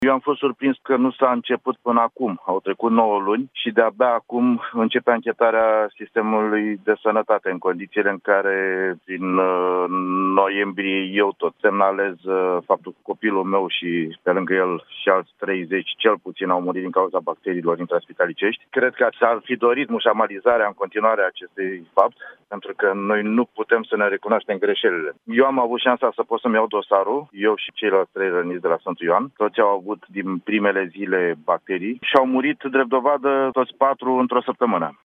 Eu am fost surprins că nu s-a început până acum. Au trecut 9 luni și de-abia acum începe anchetarea sistemului de sănătate, în condițiile în care din noiembrie eu tot semnalez faptul că copilul meu și pe lângă el și alți 30 cel puțin au murit din cauza bacteriilor intraspitalicești. Cred că s-ar fi dorit mușamalizarea în continuare a acestui fapt, pentru că noi nu putem să ne recunoaștem greșelile. Eu am avut șansa să pot să-mi iau dosarul, eu și ceilalți 3 răniți de la Sfântul Ioan. Toți au avut din primele zile bacterii și au murit drept dovadă toți 4 într-o săptămână.